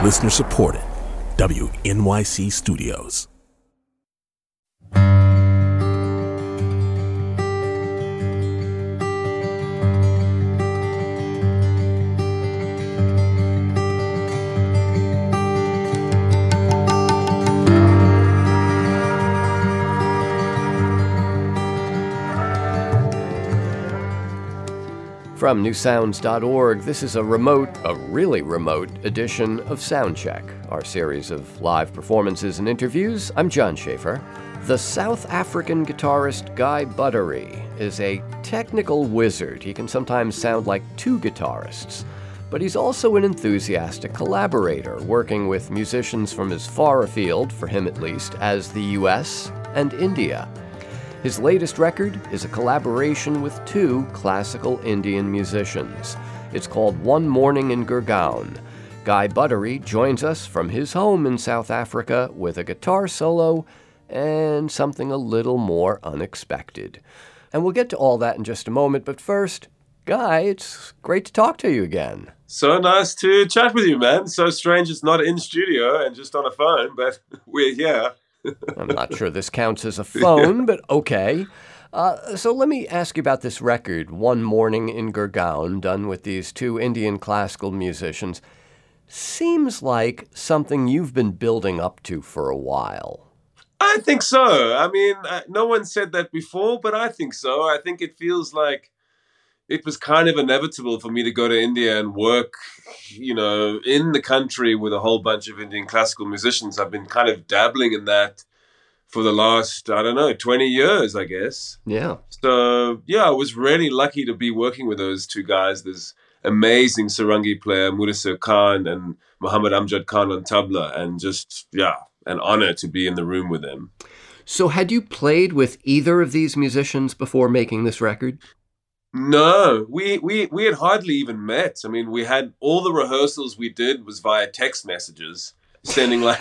Listener supported. WNYC Studios. From newsounds.org, this is a really remote edition of Soundcheck, our series of live performances and interviews. I'm John Schaefer. The South African guitarist Guy Buttery is a technical wizard. He can sometimes sound like two guitarists, but he's also an enthusiastic collaborator, working with musicians from as far afield, for him at least, as the US and India. His latest record is a collaboration with two classical Indian musicians. It's called One Morning in Gurgaon. Guy Buttery joins us from his home in South Africa with a guitar solo and something a little more unexpected. And we'll get to all that in just a moment, but first, Guy, it's great to talk to you again. So nice to chat with you, man. So strange it's not in studio and just on a phone, but we're here. I'm not sure this counts as a phone, but okay. So let me ask you about this record, One Morning in Gurgaon, done with these two Indian classical musicians. Seems like something you've been building up to for a while. I think so. I mean, no one said that before, but I think so. I think it feels like it was kind of inevitable for me to go to India and work, in the country with a whole bunch of Indian classical musicians. I've been kind of dabbling in that for the last, 20 years, I guess. Yeah. So, I was really lucky to be working with those two guys. There's amazing sarangi player, Mudassir Khan, and Muhammad Amjad Khan on tabla, and just, an honor to be in the room with them. So had you played with either of these musicians before making this record? No, we had hardly even met. I mean, we had all the rehearsals we did was via text messages, sending like...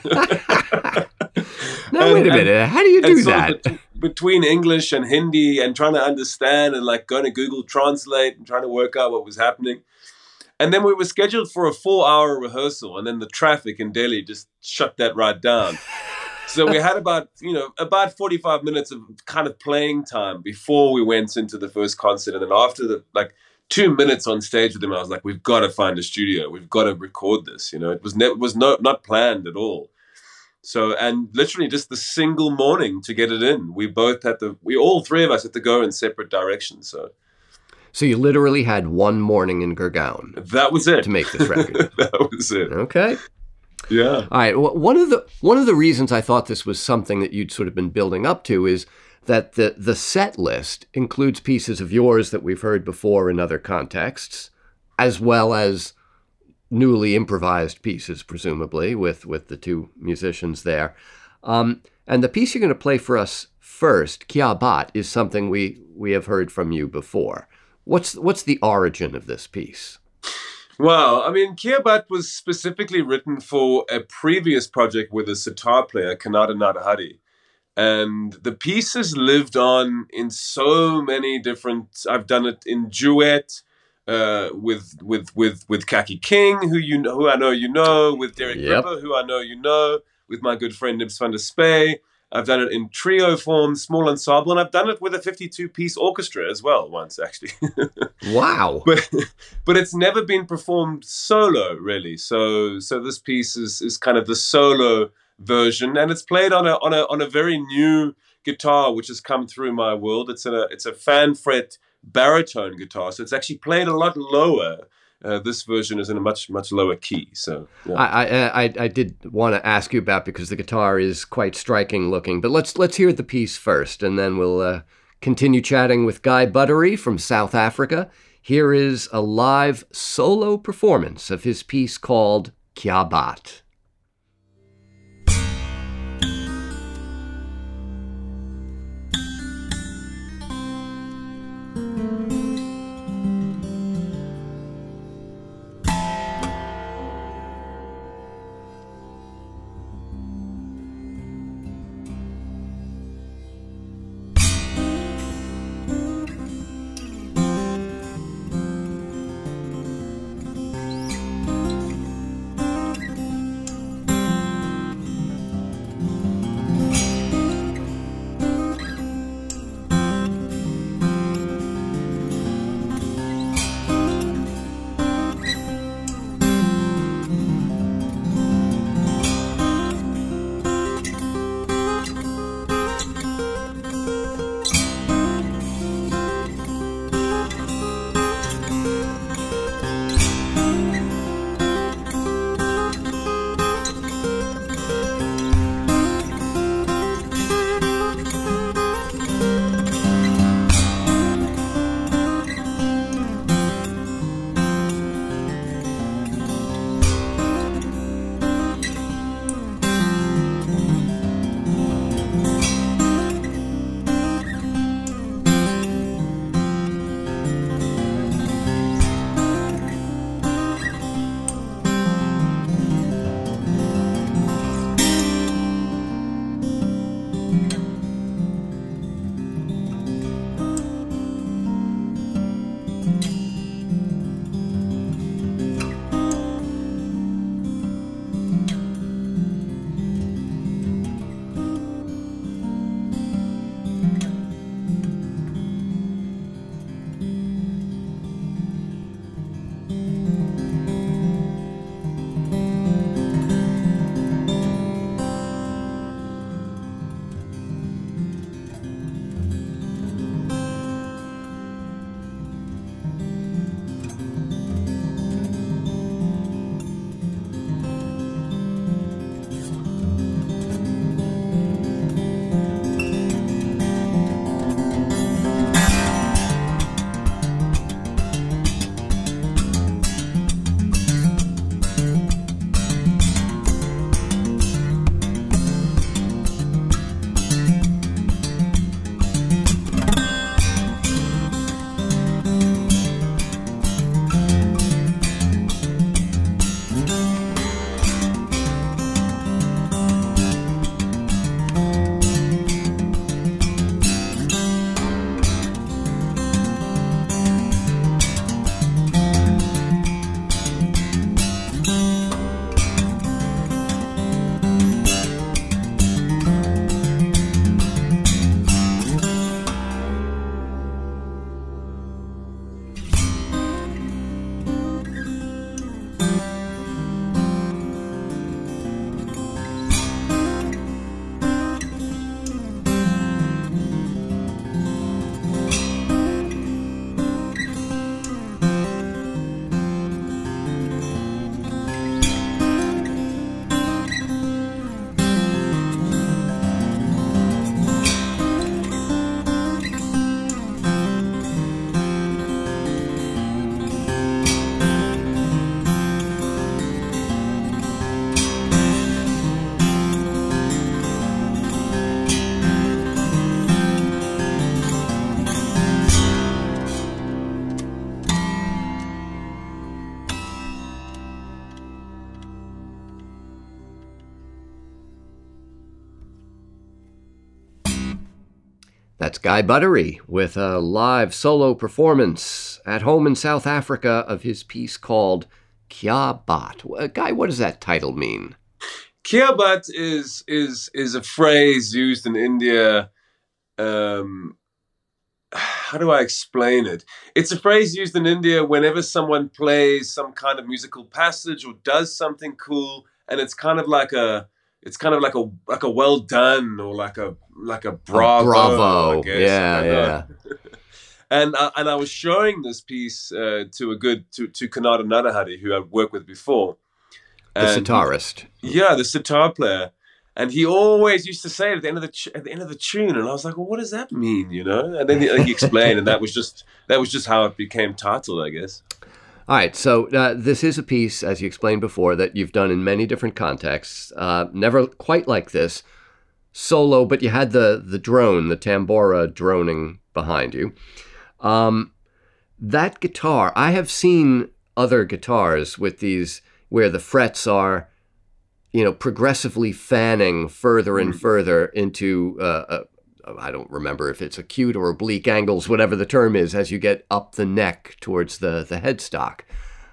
No, wait a minute. How do you do that? Between English and Hindi and trying to understand and like going to Google Translate and trying to work out what was happening. And then we were scheduled for a 4-hour rehearsal, and then the traffic in Delhi just shut that right down. So we had about 45 minutes of kind of playing time before we went into the first concert. And then after the 2 minutes on stage with him, I was like, we've got to find a studio. We've got to record this. It was not planned at all. So, and literally just the single morning to get it in, all three of us had to go in separate directions. So you literally had one morning in Gurgaon. That was it. To make this record. That was it. Okay. Yeah. All right. Well, one of the reasons I thought this was something that you'd sort of been building up to is that the set list includes pieces of yours that we've heard before in other contexts, as well as newly improvised pieces, presumably, with the two musicians there. And the piece you're going to play for us first, Kya Baat, is something we have heard from you before. What's the origin of this piece? Well, I mean, Kya Baat was specifically written for a previous project with a sitar player, Kannada Nadahari. And the piece has lived on in so many different... I've done it in duet with Kaki King, who I know you know, with Derek Ripper, who I know you know, with my good friend Nibs van der Spey. I've done it in trio form, small ensemble, and I've done it with a 52-piece orchestra as well once, actually. Wow. But it's never been performed solo, really. So this piece is kind of the solo version, and it's played on a very new guitar, which has come through my world. It's a fan fret baritone guitar, so it's actually played a lot lower. This version is in a much lower key. So yeah. I did want to ask you about, because the guitar is quite striking looking. But let's hear the piece first, and then we'll continue chatting with Guy Buttery from South Africa. Here is a live solo performance of his piece called Kya Baat. Guy Buttery with a live solo performance at home in South Africa of his piece called Kya Bat. Guy, what does that title mean? Kya Bat is a phrase used in India. How do I explain it? It's a phrase used in India whenever someone plays some kind of musical passage or does something cool, and it's kind of like a well done, or like a bravo. Bravo. I guess. Yeah. And I was showing this piece to Kanada Narahari, who I've worked with before. The sitarist. Yeah, the sitar player. And he always used to say it at the end of the tune, and I was like, "Well, what does that mean?" You know? And then he explained, and that was just how it became titled, I guess. All right, so this is a piece, as you explained before, that you've done in many different contexts. Never quite like this, solo, but you had the drone, the tambora droning behind you. That guitar, I have seen other guitars with these where the frets are, progressively fanning further and further into, I don't remember if it's acute or oblique angles, whatever the term is, as you get up the neck towards the headstock.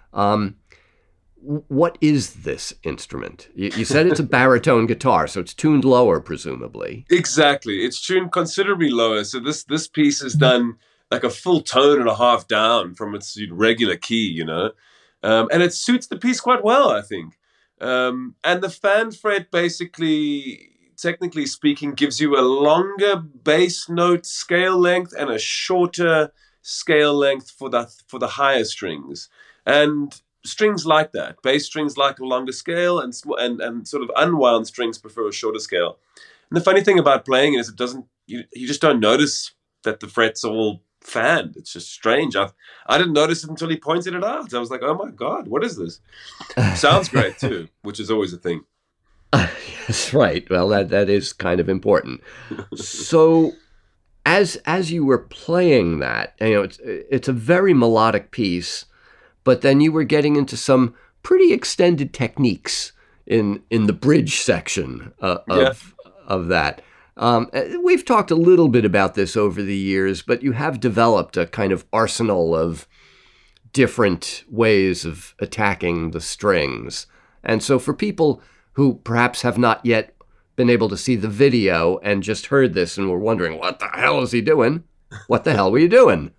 What is this instrument? You said it's a baritone guitar, so it's tuned lower, presumably. Exactly. It's tuned considerably lower. So this piece is done like a full tone and a half down from its regular key, and it suits the piece quite well, I think. And the fan fret basically, technically speaking, gives you a longer bass note scale length and a shorter scale length for the higher strings. And strings like that. Bass strings like a longer scale, and sort of unwound strings prefer a shorter scale. And the funny thing about playing it is you just don't notice that the frets are all fanned. It's just strange. I didn't notice it until he pointed it out. I was like, oh my God, what is this? Sounds great too, which is always a thing. That's right. Well, that is kind of important. So as you were playing that, it's a very melodic piece, but then you were getting into some pretty extended techniques in the bridge section of that. We've talked a little bit about this over the years, but you have developed a kind of arsenal of different ways of attacking the strings. And so for people who perhaps have not yet been able to see the video and just heard this and were wondering, what the hell is he doing? What the hell were you doing?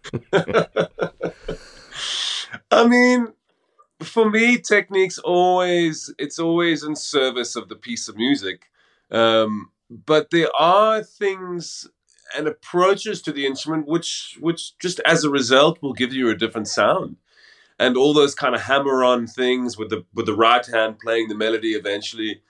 I mean, for me, technique's always in service of the piece of music. But there are things and approaches to the instrument which just as a result will give you a different sound. And all those kind of hammer-on things with the right hand playing the melody eventually,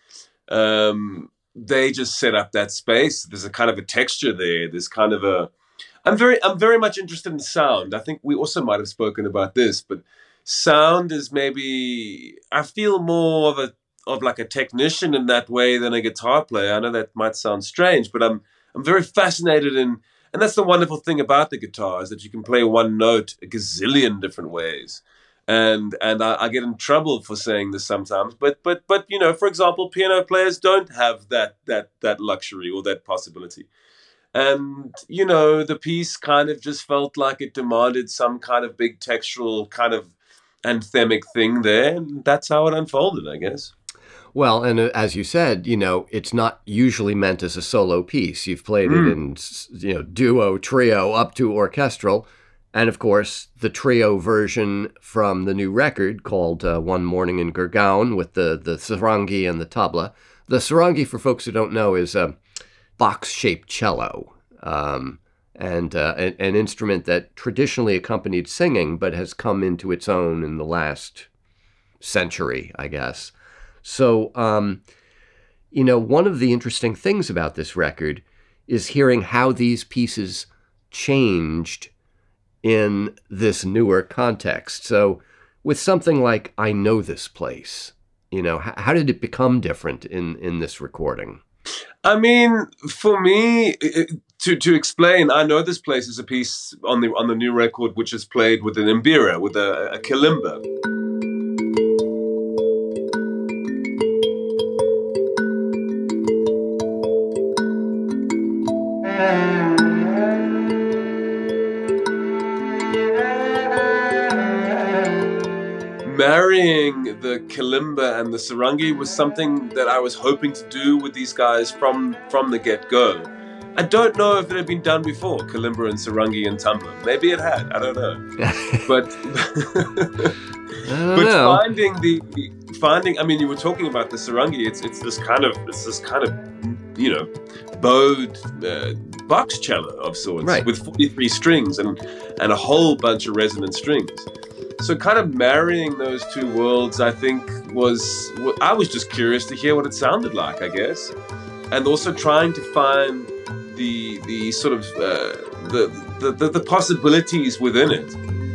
they just set up that space. There's a kind of a texture there. There's kind of a... I'm very much interested in sound. I think we also might have spoken about this, but sound is maybe... I feel more of like a technician in that way than a guitar player. I know that might sound strange, but I'm very fascinated in... And that's the wonderful thing about the guitar, is that you can play one note a gazillion different ways. And I get in trouble for saying this sometimes, but for example, piano players don't have that luxury or that possibility. And the piece kind of just felt like it demanded some kind of big textural kind of anthemic thing there, and that's how it unfolded, I guess. Well, and as you said, it's not usually meant as a solo piece. You've played it in, duo, trio, up to orchestral. And of course, the trio version from the new record called One Morning in Gurgaon with the sarangi and the tabla. The sarangi, for folks who don't know, is a box-shaped cello, and an instrument that traditionally accompanied singing, but has come into its own in the last century, I guess. So, one of the interesting things about this record is hearing how these pieces changed in this newer context. So with something like I Know This Place, how did it become different in this recording? I mean, for me, to explain, I Know This Place is a piece on the new record which is played with an mbira, with a kalimba. marrying the kalimba and the sarangi was something that I was hoping to do with these guys from the get-go. I don't know if it had been done before, kalimba and sarangi and tabla. Maybe it had, I don't know. But finding I mean, you were talking about the sarangi, it's this kind of bowed box cello of sorts, right, with 43 strings and a whole bunch of resonant strings. So kind of marrying those two worlds, I think, I was just curious to hear what it sounded like, I guess. And also trying to find the sort of the possibilities within it.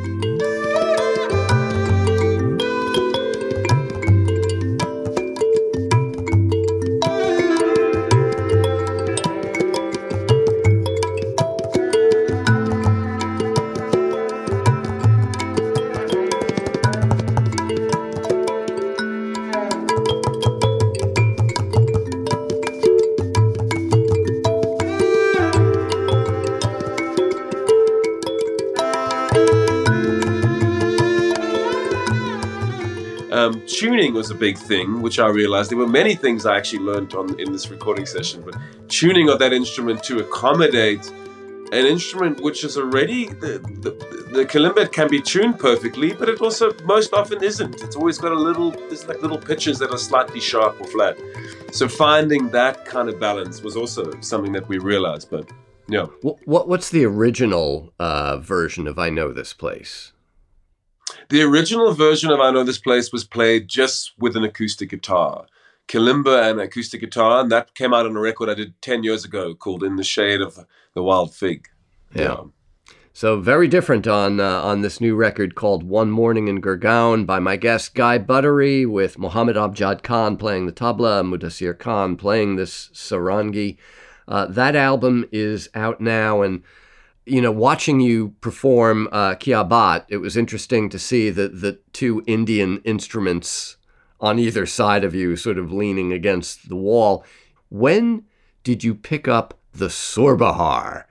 Tuning was a big thing, which I realized. There were many things I actually learned in this recording session, but tuning of that instrument to accommodate an instrument which is already, the kalimba can be tuned perfectly, but it also most often isn't. It's always got there's like little pitches that are slightly sharp or flat. So finding that kind of balance was also something that we realized, but yeah. What's the original version of I Know This Place? The original version of I Know This Place was played just with an acoustic guitar, kalimba and acoustic guitar, and that came out on a record I did 10 years ago called In the Shade of the Wild Fig. Yeah. So very different on this new record called One Morning in Gurgaon by my guest Guy Buttery, with Mohammed Amjad Khan playing the tabla, Mudassir Khan playing this sarangi. That album is out now, and watching you perform Kya Baat, it was interesting to see the two Indian instruments on either side of you sort of leaning against the wall. When did you pick up the surbahar,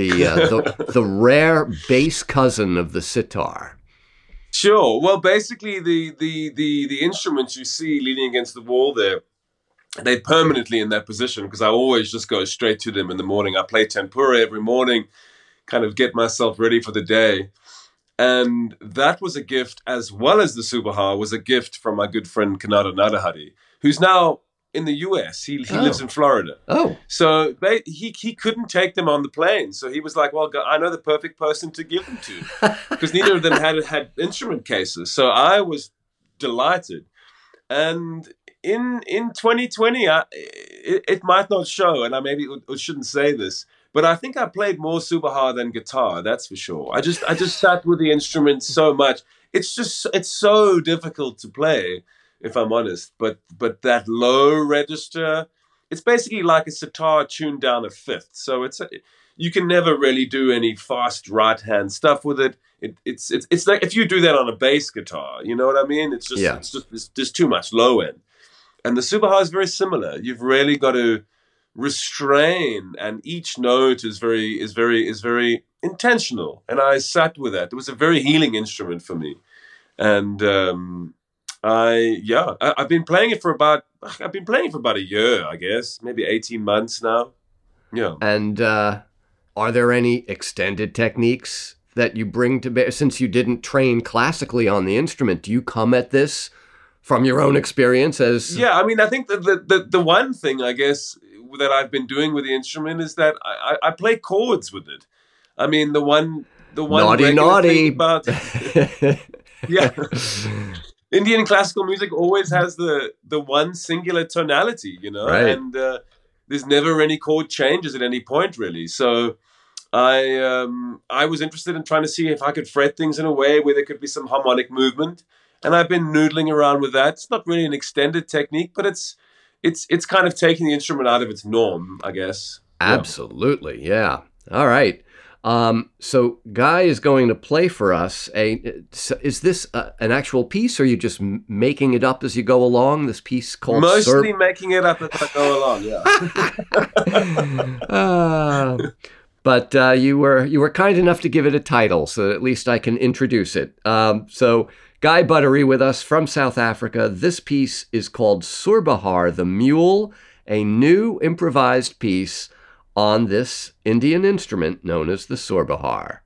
the rare bass cousin of the sitar? Sure. Well, basically the instruments you see leaning against the wall there, they're permanently in that position because I always just go straight to them in the morning. I play Tanpura every morning, kind of get myself ready for the day. And that was a gift, as well as the Subahar was a gift from my good friend Kanada Nadahari, who's now in the US. He lives in Florida. Oh. So he couldn't take them on the plane. So he was like, well, I know the perfect person to give them to, because neither of them had instrument cases. So I was delighted. And in 2020, it might not show, and I maybe shouldn't say this, but I think I played more Subahar than guitar, that's for sure. I just sat with the instrument so much. It's so difficult to play, if I'm honest. But that low register, it's basically like a sitar tuned down a fifth. So you can never really do any fast right hand stuff with it. It's like if you do that on a bass guitar, you know what I mean? It's just too much low end. And the Subahar is very similar. You've really got to restrain, and each note is very intentional. And I sat with that. It was a very healing instrument for me. And I've been playing it for about a year, I guess, maybe 18 months now. Yeah. And are there any extended techniques that you bring to bear, since you didn't train classically on the instrument? Do you come at this from your own experience as? Yeah, I mean, I think that the one thing, I guess, that I've been doing with the instrument is that I play chords with it. I mean, the one naughty thing about yeah, Indian classical music always has the one singular tonality, right. And there's never any chord changes at any point, really. So I was interested in trying to see if I could fret things in a way where there could be some harmonic movement, and I've been noodling around with that. It's not really an extended technique, but it's kind of taking the instrument out of its norm, I guess. Absolutely, yeah. All right. So Guy is going to play for us. Is this an actual piece, or are you just making it up as you go along? This piece called Mostly making it up as I go along, yeah. But you were kind enough to give it a title, so at least I can introduce it. So Guy Buttery with us from South Africa. This piece is called Surbahar the Mule, a new improvised piece on this Indian instrument known as the Surbahar.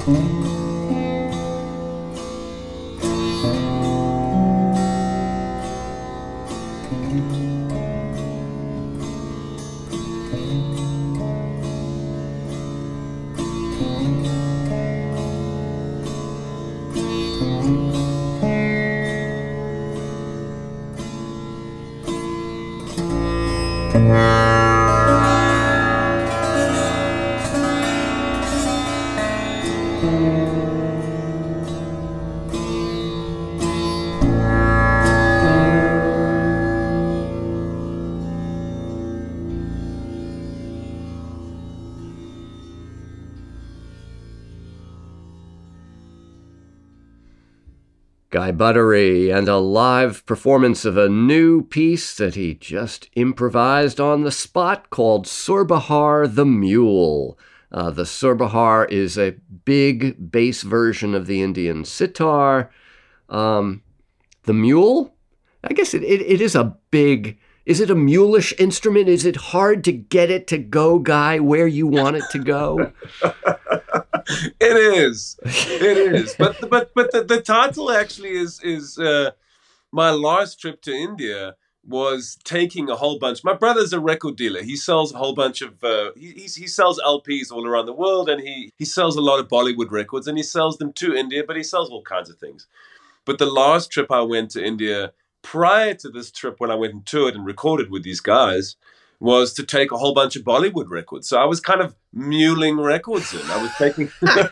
Guy Buttery, and a live performance of a new piece that he just improvised on the spot called Surbahar the Mule. The Surbahar is a big bass version of the Indian sitar. The mule? I guess it is a big... Is it a mulish instrument? Is it hard to get it to go, Guy, where you want it to go? It is. But the title actually is my last trip to India was taking a whole bunch. My brother's a record dealer. He sells a whole bunch of he sells LPs all around the world, and he sells a lot of Bollywood records, and he sells them to India, but he sells all kinds of things. But the last trip I went to India, prior to this trip when I went and toured and recorded with these guys, was to take a whole bunch of Bollywood records. So I was kind of muling records in. I was taking...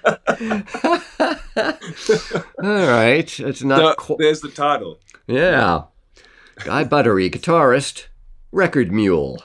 All right. It's not... There's the title. Yeah. Guy Buttery, guitarist, record mule.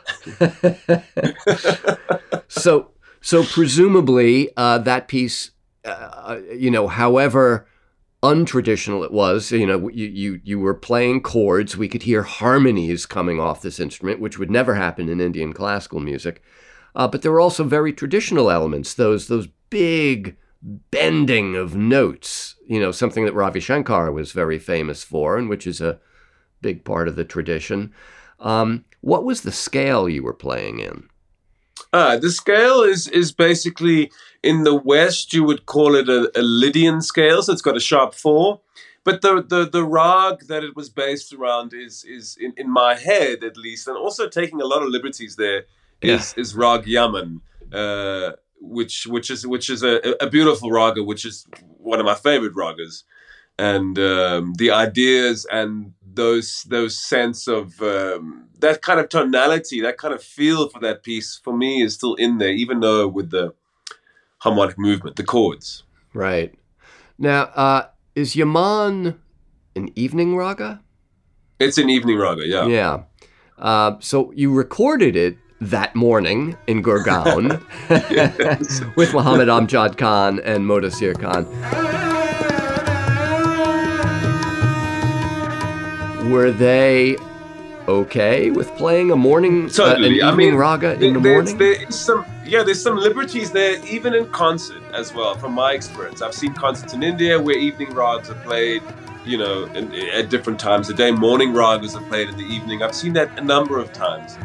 So presumably that piece, however untraditional it was, you were playing chords. We could hear harmonies coming off this instrument, which would never happen in Indian classical music. But there were also very traditional elements, those big bending of notes, something that Ravi Shankar was very famous for, and which is a big part of the tradition. What was the scale you were playing in? The scale is basically, in the West, you would call it a Lydian scale, so it's got a sharp 4. But the rag that it was based around is in my head, at least, and also taking a lot of liberties there, is Rag Yaman, which is a beautiful raga, which is one of my favorite ragas. And the ideas and those sense of that kind of tonality, that kind of feel for that piece, for me, is still in there, even though with the harmonic movement, the chords. Right. Now, is Yaman an evening raga? It's an evening raga, yeah. Yeah. So you recorded it that morning in Gurgaon with Muhammad Amjad Khan and Modasir Khan. Were they okay with playing a morning, totally. an evening raga in the morning? There's some liberties there, even in concert as well, from my experience. I've seen concerts in India where evening ragas are played, at different times of the day. Morning ragas are played in the evening. I've seen that a number of times.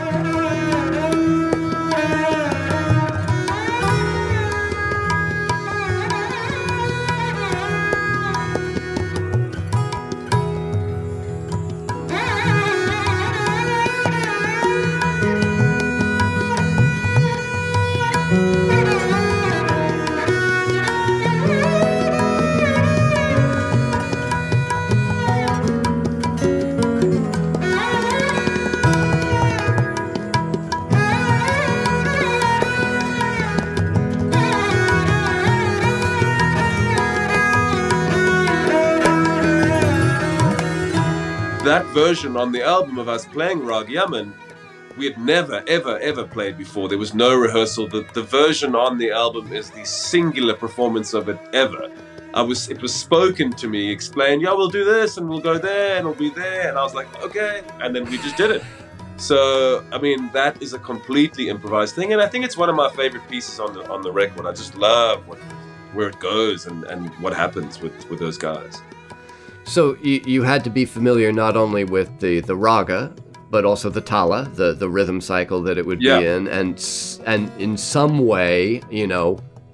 That version on the album of us playing Rag Yaman, we had never, ever, ever played before. There was no rehearsal. The version on the album is the singular performance of it ever. It was spoken to me, explained, we'll do this and we'll go there and we'll be there. And I was like, okay. And then we just did it. So, that is a completely improvised thing. And I think it's one of my favorite pieces on the record. I just love where it goes and what happens with those guys. So you had to be familiar not only with the raga, but also the tala, the rhythm cycle that it would be in, and in some way,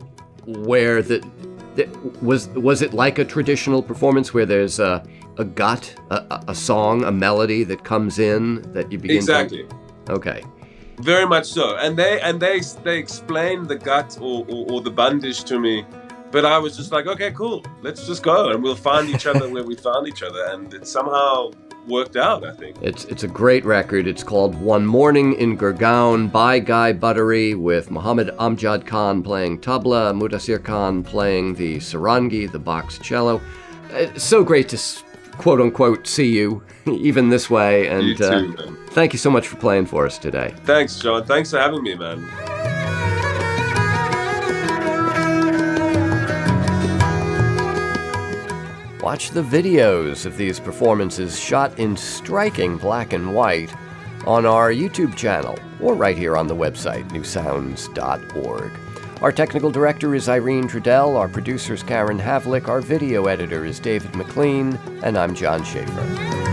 where was it like a traditional performance where there's a gut, a song, a melody that comes in that you begin exactly. Okay. Very much so, and they explained the gut or the bandish to me, but I was just like, okay, cool, let's just go and we'll find each other where we found each other, and it somehow worked out, I think. It's a great record. It's called One Morning in Gurgaon by Guy Buttery, with Mohammed Amjad Khan playing tabla, Mudassir Khan playing the sarangi, the box cello. It's so great to quote unquote see you even this way, and you too, man. Thank you so much for playing for us today. Thanks, John. Thanks for having me, man. Watch the videos of these performances shot in striking black and white on our YouTube channel or right here on the website, newsounds.org. Our technical director is Irene Trudell, our producer is Karen Havlick, our video editor is David McLean, and I'm John Schaefer.